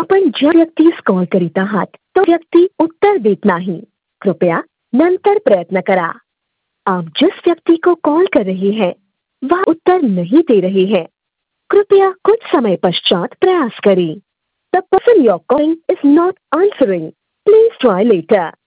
आपण ज्या व्यक्तीस कॉल करीत आहात तो व्यक्ती उत्तर देत नाही। कृपया नंतर प्रयत्न करा। आप जिस व्यक्ति को कॉल कर रहे हैं वह उत्तर नहीं दे रहे हैं। कृपया कुछ समय पश्चात प्रयास करें। The person you're calling is not answering. Please try later.